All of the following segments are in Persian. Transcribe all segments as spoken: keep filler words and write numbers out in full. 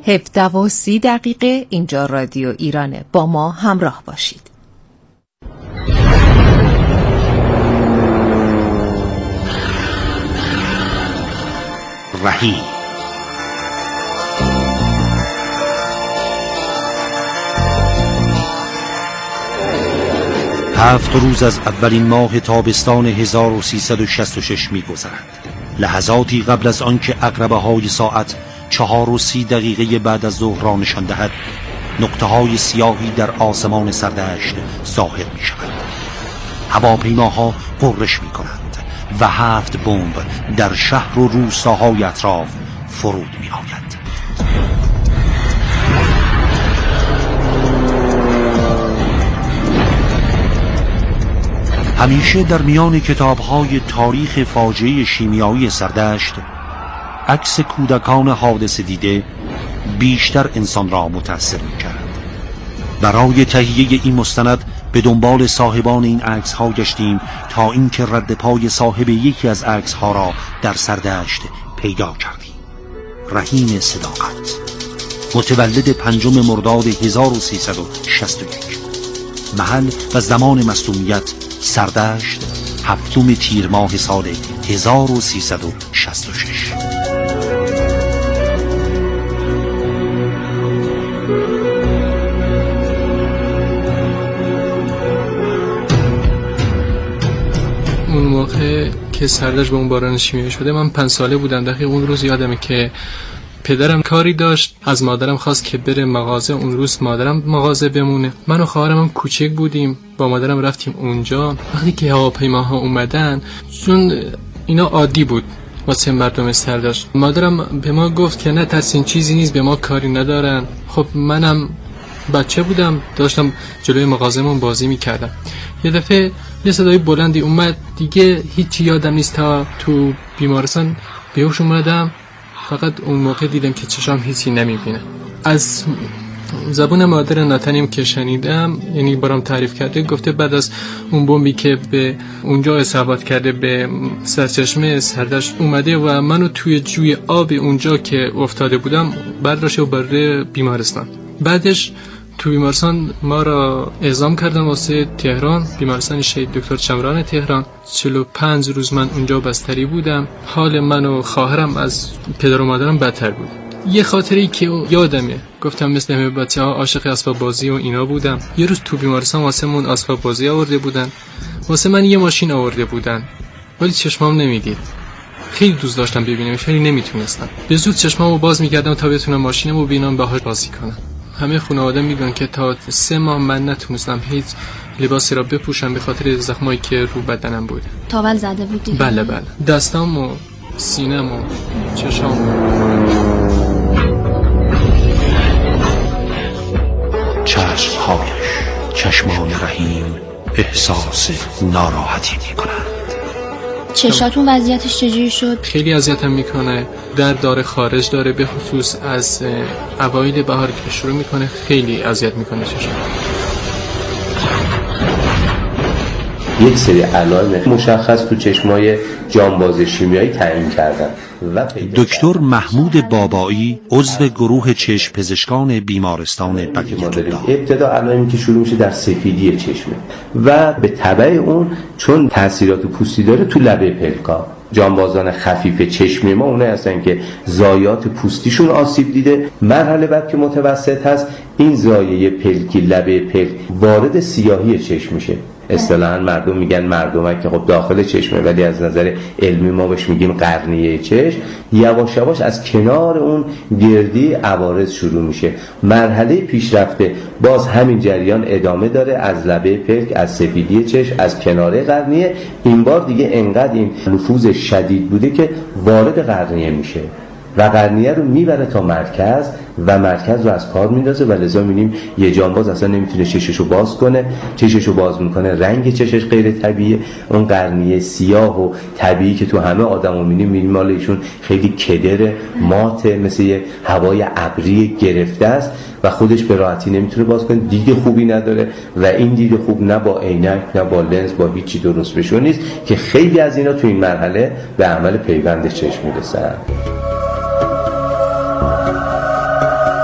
هفده و سی دقیقه اینجا رادیو ایرانه. با ما همراه باشید. رهی هفت روز از اولین ماه تابستان هزار و سیصد و شصت و شش می گذرد. لحظاتی قبل از آنکه عقربه های ساعت چهار و سی دقیقه بعد از ظهر را نشان دهد، نقطه های سیاهی در آسمان سردشت ظاهر می شود. هواپیماها غرش می کنند و هفت بمب در شهر و روستاهای اطراف فرود می آید. همیشه در میان کتاب‌های تاریخ فاجعه شیمیایی سردشت، عکس کودکان حادثه دیده بیشتر انسان را متأثر می‌کرد. برای تهیه این مستند به دنبال صاحبان این عکس‌ها گشتیم تا اینکه رد پای صاحب یکی از عکس‌ها را در سردشت پیدا کردیم. رحیم صداقت، متولد پنجم مرداد هزار و سیصد و شصت و یک. محل و زمان مصدومیت سردشت، هفتم تیر ماه سال هزار و سیصد و شصت و شش. اون موقع که سردشت به اون باران شیمیایی شده من پنج ساله بودم. دقیق اون روز یادمه که پدرم کاری داشت، از مادرم خواست که بره مغازه. اون روز مادرم مغازه بمونه. من و خواهرم هم کوچک بودیم، با مادرم رفتیم اونجا. وقتی که هواپیماها اومدن، چون اینا عادی بود واسه مردم سردشت، مادرم به ما گفت که نه ترسین، چیزی نیست، به ما کاری ندارن. خب منم بچه بودم، داشتم جلوی مغازه‌مون بازی میکردم. یه دفعه یه صدای بلندی اومد، دیگه هیچی یادم نیست تا تو بیمارستان بیهوش اومدم. فقط اون موقع دیدم که چشام هیچی نمیبینه. از زبون مادر ناتنیم که شنیدم، یعنی برام تعریف کرده، گفته بعد از اون بمبی که به اونجا اصابت کرده به سرچشمه سردشت اومده و منو توی جوی آب اونجا که افتاده بودم برداشته و برده بیمارستان. بعدش تو بیمارستان ما را اعزام کردن واسه تهران، بیمارستان شهید دکتر چمران تهران. چهل و پنج روز من اونجا بستری بودم. حال من و خواهرم از پدر و مادرم بدتر بود. یه خاطری که یادمه، گفتم مثل همه بچه‌ها عاشق اسباب بازی و اینا بودم. یه روز تو بیمارستان واسه من اسباب بازی آورده بودن، واسه من یه ماشین آورده بودن، ولی چشمام نمیدید. خیلی دوست داشتم ببینمش ولی نمیتونستم. به زود چشمامو باز می‌کردم تا بتونم ماشینمو ببینم، باهاش بازی کنم. همه خانواده میدونن که تا سه ماه من نتونستم هیچ لباسی را بپوشم به خاطر زخمایی که رو بدنم بود. تاول زده بودی؟ بله بله، دستام و سینم و چشام. چشمهایش، چشمان رحیم احساس ناراحتی میکنند. چشاتون وضعیتش چجوری شد؟ خیلی اذیتم میکنه، درد داره، خارج داره، به خصوص از اوایل بهار که شروع میکنه خیلی اذیت میکنه چشام. یک سری علائم مشخص تو چشمای جانباز شیمیایی تعیین کردن. دکتر محمود بابایی عضو گروه چشم پزشکان بیمارستان بقیه‌الله. ابتدا علائمی که شروع میشه در سفیدی چشمه و به تبع اون چون تاثیرات پوستی داره تو لبه پلکا. جانبازان خفیف چشمی ما اونه هستن که زایات پوستیشون آسیب دیده. مرحله بعد که متوسط هست، این زایه پلکی لبه پلک وارد سیاهی چشم میشه. اصطلاحاً مردم میگن مردمک که خب داخل چشمه، ولی از نظر علمی ما بهش میگیم قرنیه چشم. یواش یواش از کنار اون گردی عوارض شروع میشه. مرحله پیشرفته باز همین جریان ادامه داره، از لبه پلک، از سفیدی چشم، از کناره قرنیه. این بار دیگه انقدر این نفوذ شدید بوده که وارد قرنیه میشه و قرنیه رو میبره تا مرکز و مرکز رو از کار میندازه و لذا میبینیم یه جانباز اصلا نمیتونه چششو باز کنه. چششو باز میکنه، رنگ چشش غیر طبیعیه. اون قرنیه سیاه و طبیعی که تو همه آدما میبینیم، میبینیم مال ایشون خیلی کدره، ماته، مثل یه هوای ابری گرفته است و خودش به راحتی نمیتونه باز کنه. دید خوبی نداره و این دید خوب نه با عینک نه با لنز با هیچی درست بشو نیست که خیلی از اینا تو این مرحله به عمل پیوند چشم میرسن.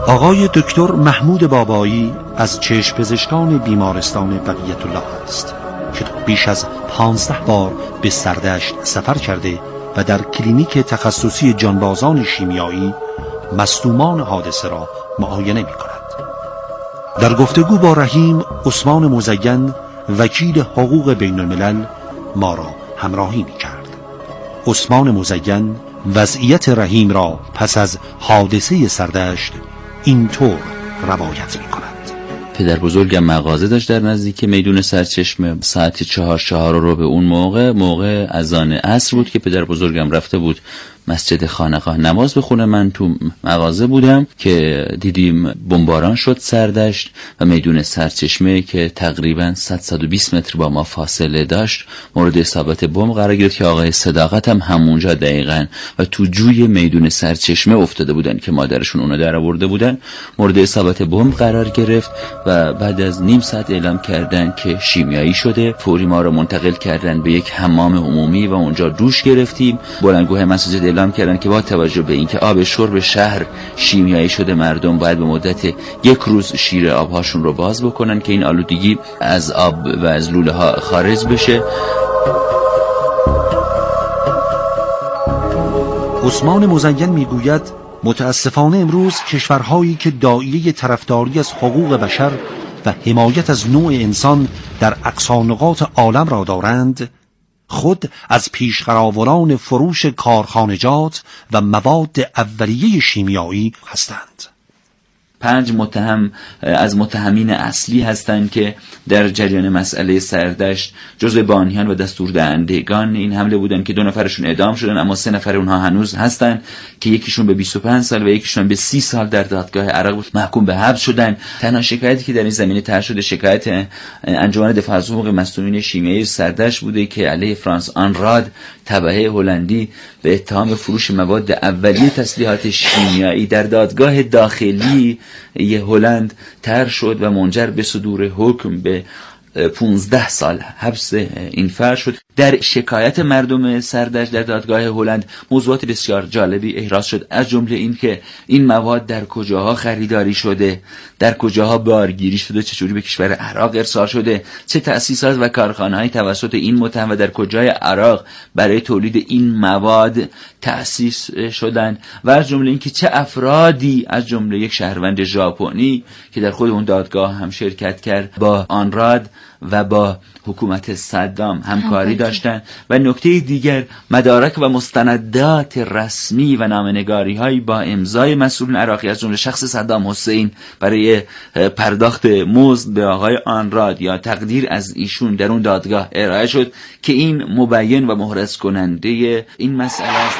آقای دکتر محمود بابایی از چشم پزشکان بیمارستان بقیت الله است که بیش از پانزده بار به سردشت سفر کرده و در کلینیک تخصصی جانبازان شیمیایی مصدومان حادثه را معاینه می کند. در گفتگو با رحیم عثمان مزین وکیل حقوق بین الملل ما را همراهی می کرد. عثمان مزین وضعیت رحیم را پس از حادثه سردشت اینطور روایت می کند. پدر بزرگم مغازه داشت در نزدیک میدون سرچشمه. ساعت چهار چهار رو به اون موقع موقع اذان عصر بود که پدر بزرگم رفته بود مسجد خانقاه نماز بخونه. من تو مغازه بودم که دیدیم بمباران شد سردشت و میدون سرچشمه که تقریبا صد تا صد و بیست متر با ما فاصله داشت مورد اصابت بمب قرار گرفت که آقای صداقت هم همونجا دقیقاً و تو جوی میدون سرچشمه افتاده بودن که مادرشون اونو در آورده بودن. مورد اصابت بمب قرار گرفت و بعد از نیم ساعت اعلام کردن که شیمیایی شده. فوری ما رو منتقل کردن به یک حمام عمومی و اونجا دوش گرفتیم. بلندگوهای مسجد اعلام کردن که با توجه به اینکه آب شرب شهر شیمیایی شده مردم باید به مدت یک روز شیر آبهاشون رو باز بکنن که این آلودگی از آب و از لوله ها خارج بشه. عثمان مزین میگوید متاسفانه امروز کشورهایی که داعیه طرفداری از حقوق بشر و حمایت از نوع انسان در اقصا نقاط عالم را دارند خود از پیشقراوران فروش کارخانجات و مواد اولیه شیمیایی هستند. پنج متهم از متهمین اصلی هستند که در جریان مسئله سردشت جزء بانیان و دستوردهندگان این حمله بودند که دو نفرشون اعدام شدن اما سه نفر اونها هنوز هستند که یکیشون به بیست و پنج سال و یکیشون به سی سال در دادگاه عراق محکوم به حبس شدن. تنها شکایتی که در این زمینه طرح شده شکایت انجمن دفاع از حقوق مصدومین شیمیایی سردشت بوده که علیه فرانس آنراد تبعه هلندی به اتهام فروش مواد اولیه تسلیحات شیمیایی در دادگاه داخلی یه هلند طرح شد و منجر به صدور حکم به پونزده سال حبس این فرد شد. در شکایت مردم سردشت در دادگاه هلند موضوعات بسیار جالبی احراز شد، از جمله این که این مواد در کجاها خریداری شده، در کجاها بارگیری شده، چجوری به کشور عراق ارسال شده، چه تأسیسات و کارخانه‌ای توسط این متهم و در کجای عراق برای تولید این مواد تأسیس شدن و از جمله این که چه افرادی از جمله یک شهروند ژاپنی که در خود اون دادگاه هم شرکت کرد با آنراد و با حکومت صدام همکاری داشتن. و نکته دیگر مدارک و مستندات رسمی و نامه‌نگاری هایی با امضای مسئولین عراقی از جمله شخص صدام حسین برای پرداخت مزد به آقای آنراد یا تقدیر از ایشون در اون دادگاه ارائه شد که این مبین و محرز کننده این مسئله است.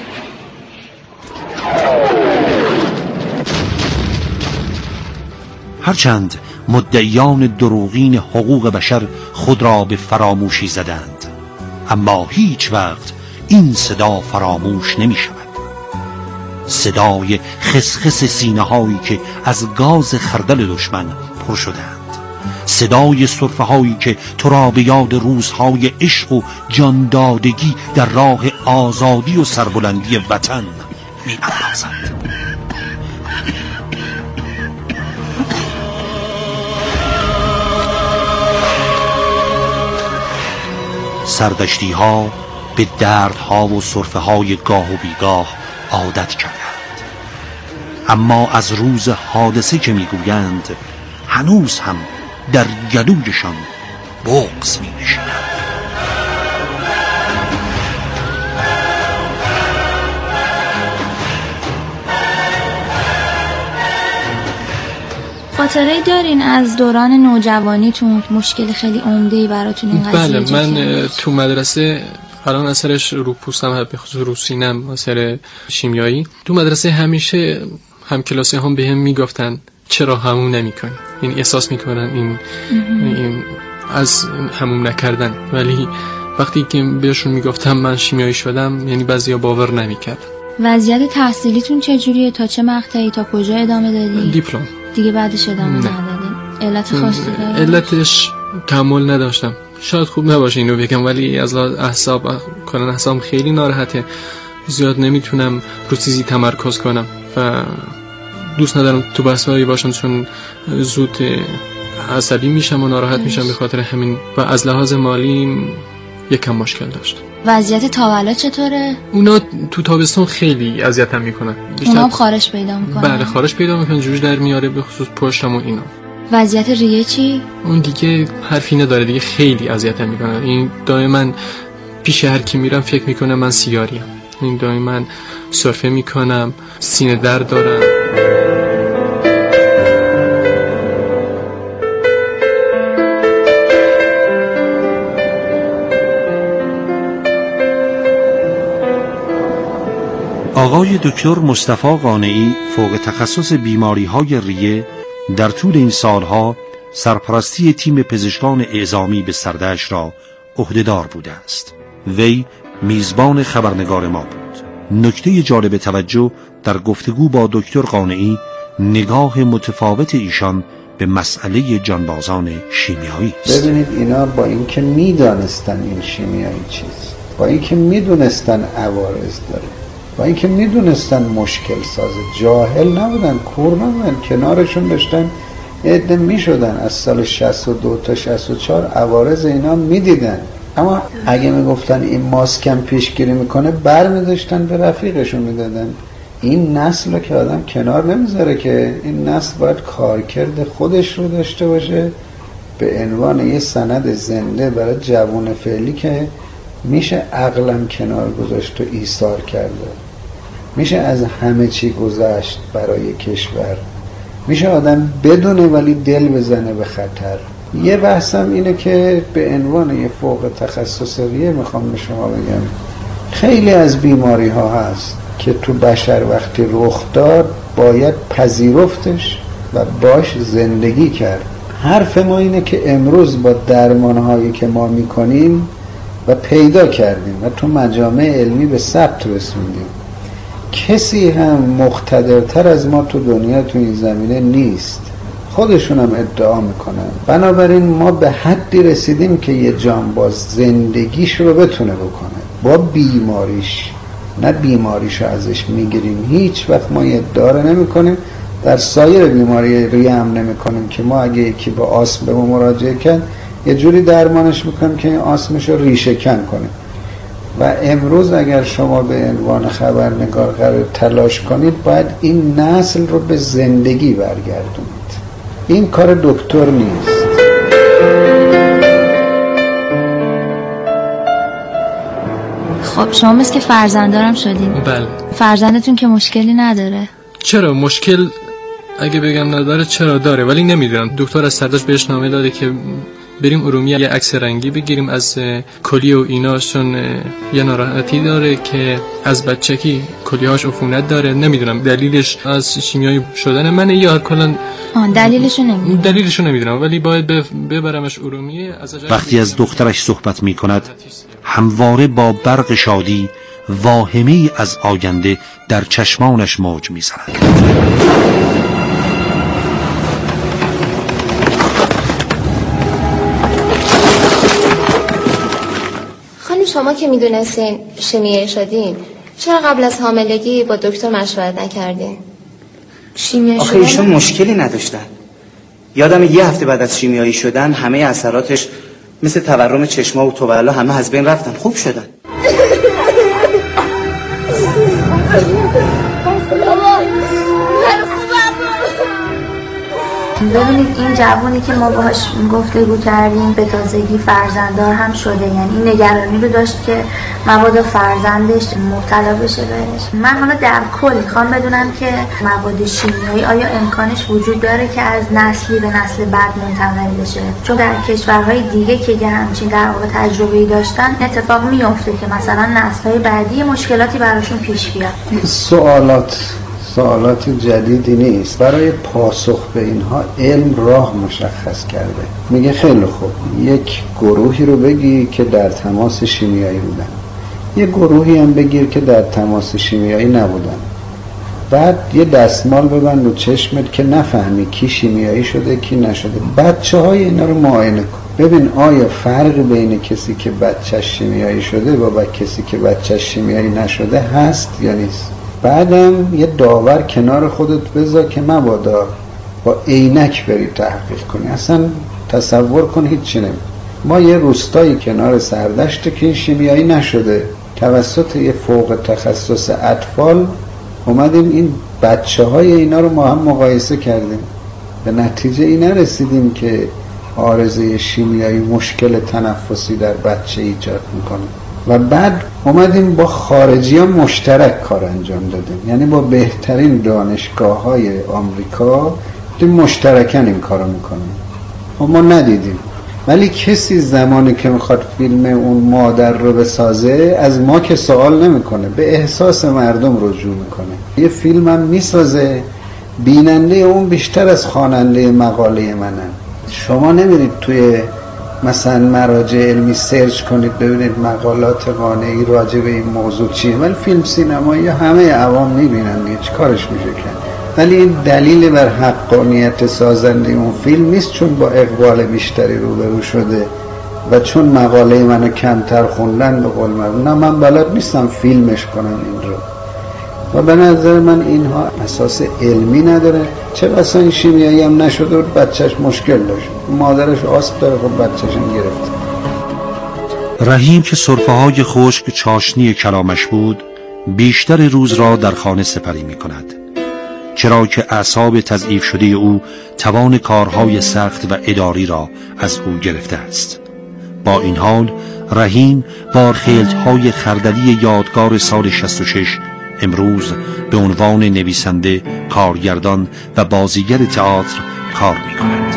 هرچند مدعیان دروغین حقوق بشر خود را به فراموشی زدند اما هیچ وقت این صدا فراموش نمی شود. صدای خسخس سینه هایی که از گاز خردل دشمن پر شدند، صدای سرفه هایی که تو را به یاد روزهای عشق و جاندادگی در راه آزادی و سربلندی وطن می اندازند. سردشتی ها به دردها و سرفه های گاه و بیگاه عادت کردند اما از روز حادثه که میگویند هنوز هم در گلویشان بغض می نشیند. خاطره دارین از دوران نوجوانیتون مشکل خیلی عمده‌ای براتون این قضیه؟ بله، من تو مدرسه الان اثرش رو پوستم به خصوص رو سینم اثر شیمیایی. تو مدرسه همیشه هم کلاسی هم به هم میگفتن چرا هموم نمیکنی، این احساس میکنن این, این از هموم نکردن، ولی وقتی که بهشون میگفتم من شیمیایی شدم یعنی بعضیا باور نمیکرد. وضعیت تحصیلیتون چجوریه؟ تا چه مقطعی تا کجا ادامه دادین؟ دیپلم دیگه بعدش ادامه ندادین؟ علت خاصی داره؟ علتش تحمل نداشتم. شاید خوب نباشه اینو بگم ولی از اعصاب کنن اعصابم خیلی ناراحته، زیاد نمیتونم رو چیزی تمرکز کنم و دوست ندارم تو بحثایی باشم چون زود عصبی میشم و ناراحت میشم به خاطر همین و از لحاظ مالی یکم مشکل داشت. وضعیت تاولا چطوره؟ اونا تو تابستون خیلی اذیتم میکنن. اونا هم خارش پیدا میکنن. بله خارش پیدا میکنن، جوش در میاره به خصوص پشتم و اینا. وضعیت ریه چی؟ اون دیگه حرفی نداره دیگه، خیلی اذیتم میکنن. این دائما پیش هر کی میرم فکر میکنم من سیگاریم. این دائما سرفه میکنم، سینه درد دارم. آقای دکتر مصطفی قانعی فوق تخصص بیماری‌های ریه در طول این سالها سرپرستی تیم پزشکان اعزامی به سردشت را عهدهدار بوده است. وی میزبان خبرنگار ما بود. نکته جالب توجه در گفتگو با دکتر قانعی نگاه متفاوت ایشان به مسئله جانبازان شیمیایی است. ببینید اینا با اینکه میدانستن این شیمیایی چیست، با اینکه میدونستن عوارض داره، با اینکه میدونستن مشکل سازه، جاهل نبودن، کور نبودن، کنارشون داشتن عده میشدن از سال شصت و دو تا شصت و چهار عوارض اینا میدیدن. اما اگه میگفتن این ماسکم پیشگیری میکنه بر میداشتن به رفیقشون میدادن. این نسل رو که آدم کنار نمیذاره که این نسل باید کارکرد خودش رو داشته باشه به عنوان یه سند زنده برای جوان فعلی که میشه عقلم کنار گذاشت و ایثار کرده، میشه از همه چی گذشت برای کشور، میشه آدم بدونه ولی دل بزنه به خطر. یه بحثم اینه که به عنوان یه فوق تخصص ریه میخوام به شما بگم خیلی از بیماری ها هست که تو بشر وقتی رخ داد باید پذیرفتش و باش زندگی کرد. حرف ما اینه که امروز با درمان هایی که ما میکنیم و پیدا کردیم و تو مجامع علمی به ثبت رسوندیم، کسی هم مقتدرتر از ما تو دنیا تو این زمینه نیست. خودشون هم ادعا میکنن. بنابراین ما به حدی رسیدیم که یه جانباز زندگیش رو بتونه بکنه با بیماریش، نه بیماریش رو ازش میگیریم. هیچ وقت ما ادعا رو نمی کنیم، در سایر بیماری ریه هم نمی کنیم که ما اگه یکی با آسم به ما مراجعه کرد یه جوری درمانش میکنیم که این آسمش رو ریشه کن کنیم. و امروز اگر شما به عنوان خبرنگار قرار تلاش کنید باید این نسل رو به زندگی برگردونید. این کار دکتر نیست. خب شما مثل که فرزندارم شدین. بله. فرزندتون که مشکلی نداره؟ چرا مشکل اگه بگم نداره چرا داره، ولی نمیدونم. دکتر از سردش بهش نامه داده که بریم ارومیه یه عکس رنگی بگیریم از کلیه و ایناشون. یه ناراحتی داره که از بچگی کلیهاش عفونت داره. نمیدونم دلیلش از شیمیایی شدن منه یا کلا دلیلشو نمیدونم. دلیلشو نمیدونم ولی باید ببرمش ارومیه. وقتی از دخترش صحبت میکند همواره با برق شادی واهمه‌ای از آینده در چشمانش موج میزند. خانم شما که میدونستین شیمیایی شدین چرا قبل از حاملگی با دکتر مشورت نکردین؟ شیمیایی شدن؟ آخه ایشون مشکلی نداشتن. یادم یه هفته بعد از شیمیایی شدن همه اثراتش مثل تورم چشما و تولا همه از بین رفتن، خوب شدن. ببینید این جوانی که ما باهاش گفتگو کردیم به تازگی فرزنددار هم شده، یعنی این نگرانی رو داشت که مبادا فرزندش مبتلا بشه بهش. من حالا در کل میخوام بدونم که مواد شیمیایی آیا امکانش وجود داره که از نسلی به نسل بعد منتقل بشه؟ چون در کشورهای دیگه که همچین در واقع تجربه‌ای داشتن اتفاق میفته که مثلا نسل‌های بعدی مشکلاتی براشون پیش بیاد. سوالات سوالات جدیدی نیست. برای پاسخ به اینها علم راه مشخص کرده. میگه خیلی خوب یک گروهی رو بگی که در تماس شیمیایی بودن، یه گروهی هم بگیر که در تماس شیمیایی نبودن، بعد یه دستمال ببند رو چشمت که نفهمی کی شیمیایی شده کی نشده. بچه های اینا رو معاینه کن ببین آیا فرق بین کسی که بچه‌ش شیمیایی شده با کسی که بچه‌ش شیمیایی نشده هست یا نیست. بعدم یه داور کنار خودت بذار که مبادا با عینک بری تحقیق کنی، اصلا تصور کن هیچی نمی. ما یه روستایی کنار سردشت که این شیمیایی نشده، توسط یه فوق تخصص اطفال اومدیم این بچه های اینا رو ما هم مقایسه کردیم، به نتیجه این نرسیدیم که عارضه شیمیایی مشکل تنفسی در بچه ایجاد میکنه. و بعد اومدیم با خارجی ها مشترک کار انجام دادیم، یعنی با بهترین دانشگاه های آمریکا مشترکن این کارو میکنیم. ما ندیدیم، ولی کسی زمانی که میخواد فیلم اون مادر رو بسازه از ما که سوال نمیکنه، به احساس مردم رجوع میکنه. یه فیلم هم میسازه، بیننده اون بیشتر از خواننده مقاله منه. شما نمیرید توی مثلا مراجع علمی سرچ کنید ببینید مقالات قانعی راجع به این موضوع چیه، ولی فیلم سینمایی همه عوام میبینن دیگه، چه کارش میشه کرد. ولی این دلیل بر حقانیت سازنده اون فیلم نیست، چون با اقبال بیشتری روبرو شده و چون مقاله منو کمتر خوندن به قول من، نه من بلد نیستم فیلمش کنم این رو. و به نظر من اینها اساس علمی نداره. چه بسا این شیمیایی هم نشده و بچهش مشکل داشت، مادرش آسپ داره، خب بچهش هم گرفت. رحیم که سرفه های خشک چاشنی کلامش بود بیشتر روز را در خانه سپری می کند، چرا که اعصاب تضعیف شده او توان کارهای سخت و اداری را از او گرفته است. با این حال رحیم با خیلت‌های خردلی یادگار سال شصت و شش امروز به عنوان نویسنده، کارگردان و بازیگر تئاتر کار می‌کند.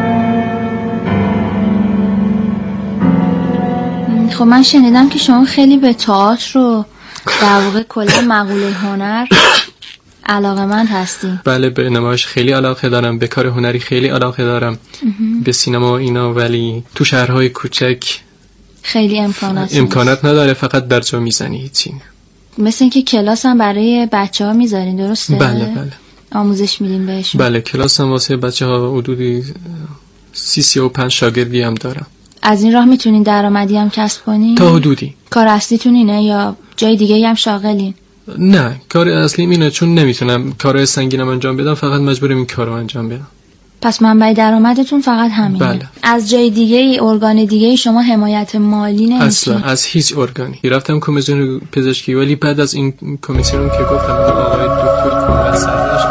خب من شنیدم که شما خیلی به تئاتر رو در واقع کلا مقوله هنر علاقه‌مند هستی. بله، به نمایش خیلی علاقه دارم، به کار هنری خیلی علاقه دارم، به سینما اینا، ولی تو شهرهای کوچک خیلی امکانات امکانات نداره، فقط در جا میزنی هیچی. مثل اینکه کلاس هم برای بچه ها میذارین، درسته؟ بله بله. آموزش میدین بهشون؟ بله، کلاس هم واسه بچه ها حدودی سی سی و پنج شاگردی هم دارم. از این راه میتونین درآمدی هم کسب کنین؟ تا حدودی. کار اصلیتون اینه یا جای دیگه هم شاغلین؟ نه، کار اصلیم اینه، چون نمیتونم کارهای سنگینم انجام بدم، فقط مجبورم این کارو انجام بدم. پس منبع درآمدتون فقط همینه؟ بله. از جای دیگه، ارگان دیگه شما حمایت مالی نمیشین؟ اصلا از هیچ ارگانی. رفتم کمیسیون پزشکی، ولی بعد از این کمیسیون که گفتم آقای دکتر کامل سردشت،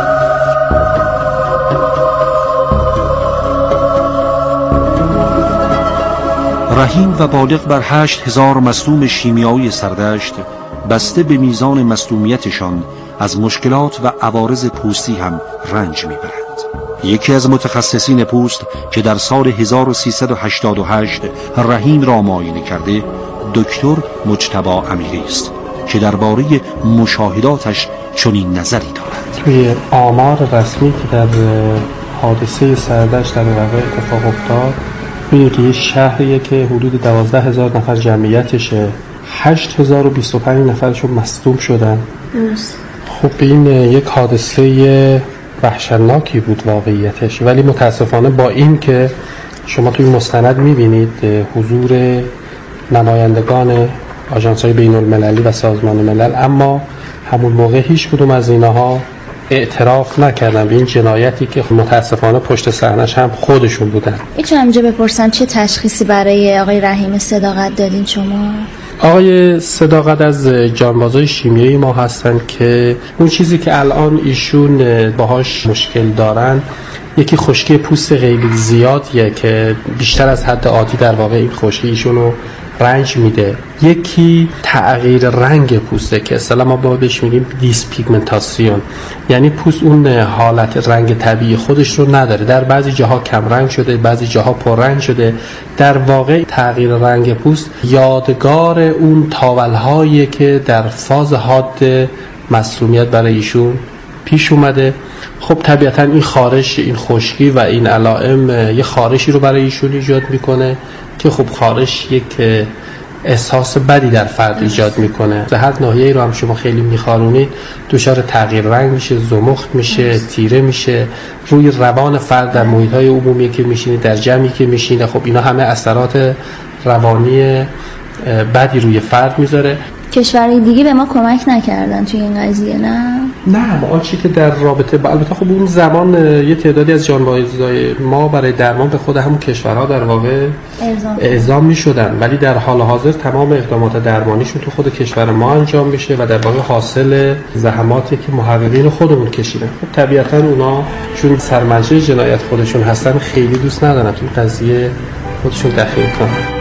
رحیم و بالغ بر هشت هزار مصدوم شیمیایی سردشت بسته به میزان مصدومیتشان از مشکلات و عوارض پوستی هم رنج میبرند. یکی از متخصصین پوست که در سال هزار و سیصد و هشتاد و هشت رحیم را معاینه کرده دکتر مجتبی امیری است که درباره مشاهداتش چنین نظری دارد. توی آمار رسمی که در حادثه سردشت در واقع اتفاق افتاد، میگه که یه شهریه که حدود دوازده هزار نفر جمعیتشه، هشت هزار و بیست و پنج نفرشون مصدوم شدن. خب این یک حادثه وحشتناکی بود واقعیتش، ولی متاسفانه با این که شما توی مستند میبینید حضور نمایندگان آژانس‌های بین‌المللی و سازمان ملل، اما همون موقع هیچ کدوم از اینها اعتراف نکردن به این جنایتی که متاسفانه پشت صحنه‌اش هم خودشون بودن. میتونم اینجا بپرسم چه تشخیصی برای آقای رحیم صداقت دادین شما؟ آقای صداقت از جانبازای شیمیایی ما هستن که اون چیزی که الان ایشون باهاش مشکل دارن یکی خشکی پوست خیلی زیادیه که بیشتر از حد عادی در واقع این خشکی ایشونو رنج میده. یکی تغییر رنگ پوسته که اصطلاحاً ما بهش میگیم دیسپیگمنتاسیون، یعنی پوست اون حالت رنگ طبیعی خودش رو نداره، در بعضی جاها کم رنگ شده، بعضی جاها پر رنگ شده. در واقع تغییر رنگ پوست یادگار اون تاولهایی که در فاز حاد مسمومیت برای ایشون پیش اومده. خب طبیعتا این خارش، این خشکی و این علائم یه خارشی رو برای ایشون ایجاد میکنه که خب خارش یک احساس بدی در فرد ایجاد میکنه. در هر ناحیه‌ای رو هم شما خیلی میخارونید دچار تغییر رنگ میشه، زمخت میشه، تیره میشه، روی روان فرد در محیط‌های عمومی که میشینه، در جمعی که میشینه، خب اینا همه اثرات روانی بدی روی فرد میذاره. کشورهای دیگه به ما کمک نکردن توی این قضیه؟ نه نه ما آنچه که در رابطه با البته خب اون زمان یه تعدادی از جانبازای ما برای درمان به خود همون کشورها در واقع اعزام می شدن، ولی در حال حاضر تمام اقدامات درمانیشون تو خود کشور ما انجام میشه و در واقع حاصل زحماتی که محققین خودمون کشیدن. خب طبیعتا اونا چون سرمنشه جنایت خودشون هستن خیلی دوست ندارن تو قضیه خودشون دخیل کنن.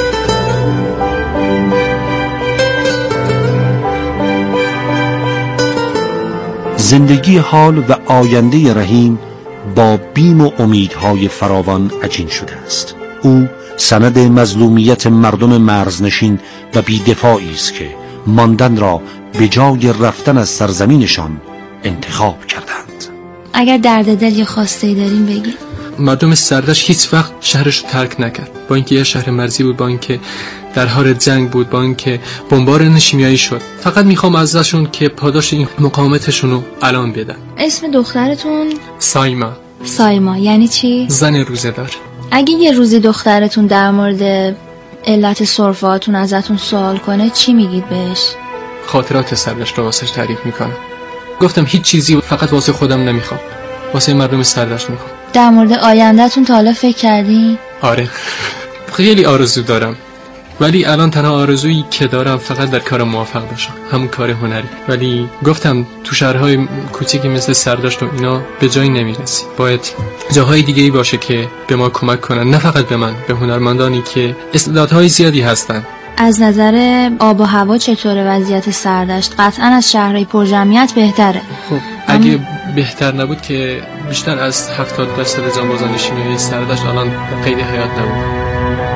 زندگی حال و آینده رحیم با بیم و امیدهای فراوان عجین شده است. او سند مظلومیت مردم مرزنشین و بی‌دفاعی است که ماندن را به جای رفتن از سرزمینشان انتخاب کردند. اگر درد دل یا خواسته داریم بگید. مردم سردشت هیچ وقت شهرش رو ترک نکرد، با اینکه یه شهر مرزی بود، با اینکه در حال جنگ بود، با اینکه بمباران شیمیایی شد. فقط میخوام ازشون که پاداش این مقاومتشون رو الان بدن. اسم دخترتون؟ سایما. سایما یعنی چی؟ زن روزه‌دار. اگه یه روزی دخترتون در مورد علت سرفه‌هاتون ازتون سوال کنه چی میگید بهش؟ خاطرات سردشت رو واسش تعریف میکنم. گفتم هیچ چیزی فقط واسه خودم نمیخوام، واسه مردم سردشت میخوام. در مورد آیندهتون تا حالا فکر کردین؟ آره خیلی آرزو دارم، ولی الان تنها آرزویی که دارم فقط در کار موفق باشم، همون کار هنری. ولی گفتم تو شهرهای کوچیکی مثل سردشت و اینا به جایی نمیرسی، باید جاهای دیگه‌ای باشه که به ما کمک کنن، نه فقط به من، به هنرمندانی که استعدادهای زیادی هستن. از نظر آب و هوا چطوره وضعیت سردشت؟ قطعا از شهرهای پرجمعیت بهتره. خب اگه بهتر نبود که بیشتر از هفتاد درصد جانبازان شیمیایی سردشت الان قید حیات نبود.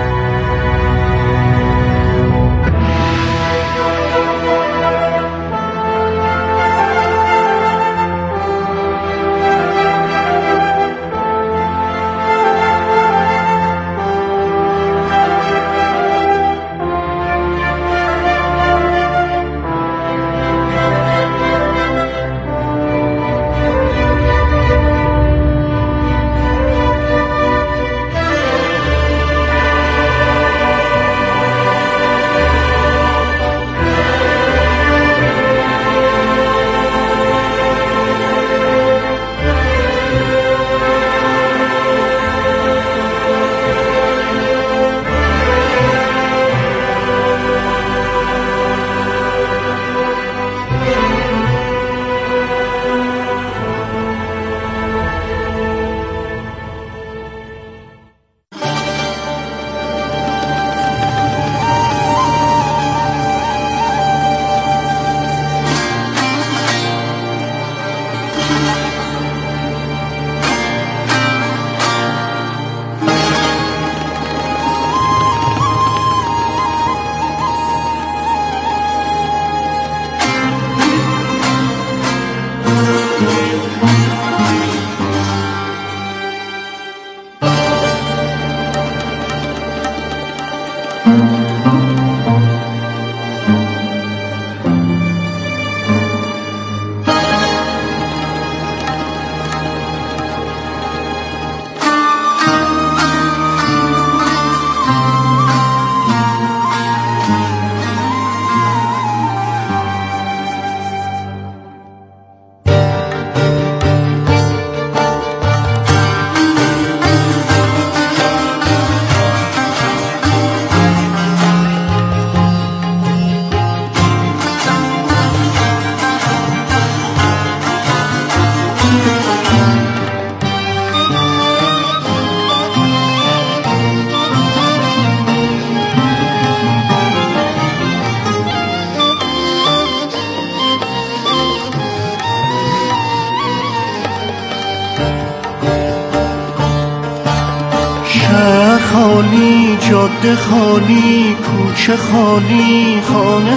خالی، جاده خالی، کوچه خالی، خانه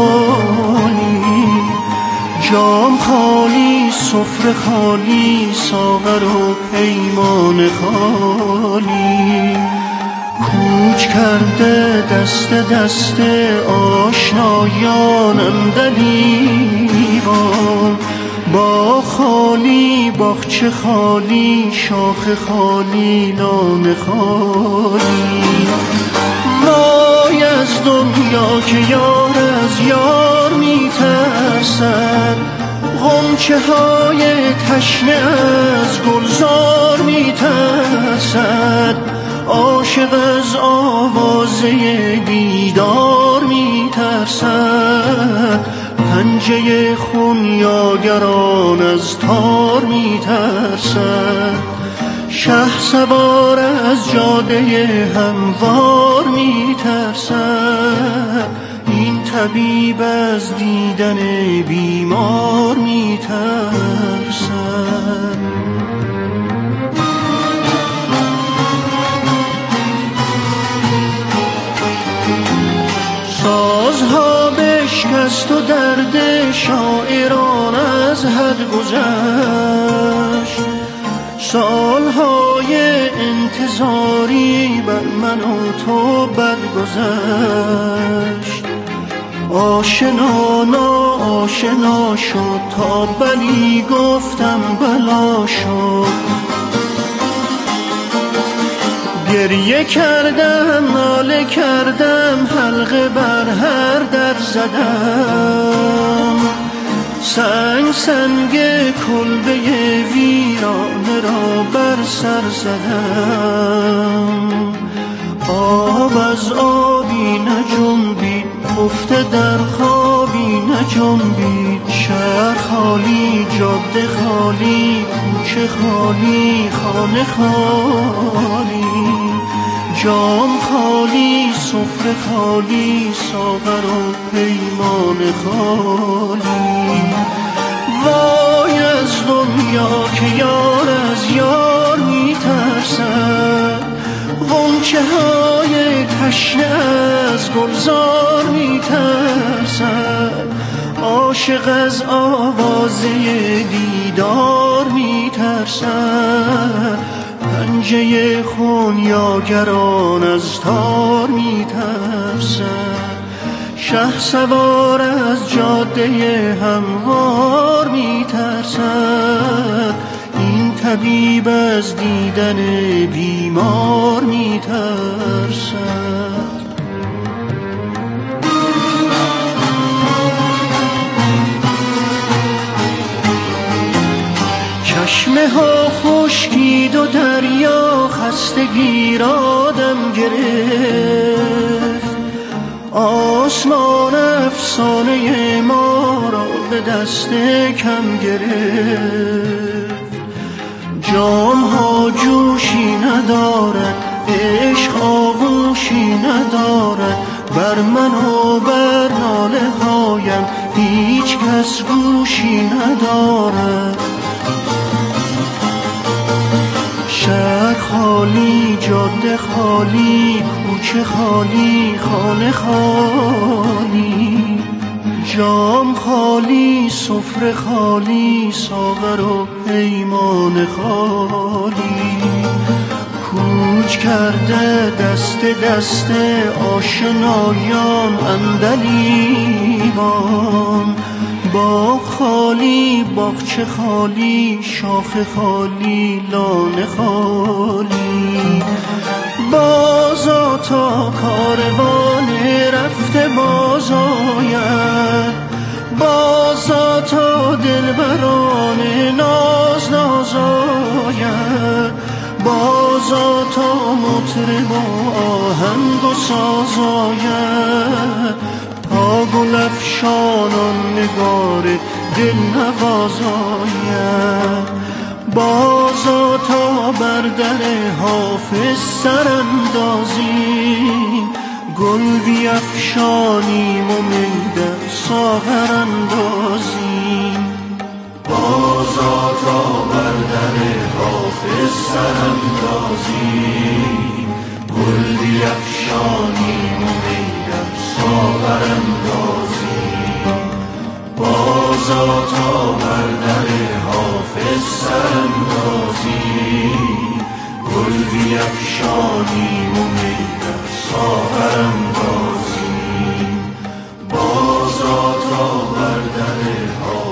خالی، جام خالی، سفره خالی، ساغر و پیمان خالی. کوچ کرده دست دست آشنایان اندلیبان، با خالی، باغچه خالی، شاخ خالی، لانه خالی. وای از دنیا که یار از یار میترسد، غنچه های تشنه از گلزار میترسد، عاشق از آوازه دیدار میترسد، پنجه خونیاگران از تار میترسد، شهسوار از جاده هموار میترسد، این طبیب از دیدن بیمار میترسد. سازها بشکست و درد شاعران از حد گذشت، سالهای انتظاری بر من و تو بد گذشت، آشنا ناآشنا شد تا بلی گفتم بلا شد، گریه کردم ناله کردم حلقه بر هر در زدم، سنگ سنگ کلبه ویرانه را بر سر زدم، آب از آبی نجنبید خفته در خوابی نجنبید، شهر خالی جاده خالی کوچه خالی خانه خالی، جام خالی سفره خالی ساغر و پیمان خالی، وای از دنیا که یار از یار میترسد، غنچه های تشنه از گلزار میترسد، عاشق از آوازه دیدار میترسد، پنجه خونیاگران از تار میترسد، شهسوار از جاده هموار میترسد، این طبیب از دیدن بیمار میترسد. چشمه ها خشکید و دریا خستگی را دم گرفت، آسمان افسانه ما را به دست کم گرفت، جام ها جوشی ندارد عشق آغوشی ندارد، بر من و بر ناله هایم هیچ کس گوشی ندارد، شهر خالی جاده خالی کوچه خالی خانه خالی، جام خالی سفره خالی ساغر و پیمان خالی، کوچ کرده دست دست آشنایان اندلیبان، باغ خالی باغچه خالی شاخه خالی لانه خالی، بازا تا کاروان رفته باز آید، بازا تا دلبران ناز ناز آید، بازا تا مطرب و آهنگ و ساز آید، تا گل افشانان نگار دل نواز آید، بازا تا بر در حافظ سر اندازیم، گل بیفشانیم و می در ساغر اندازیم، بازا تا بر در حافظ سر اندازیم، گل بیفشانیم و می در ساغر اندازیم، بازا تا بر در حافظ سر اندازیم، گل بیفشانیم و می در ساغر اندازیم.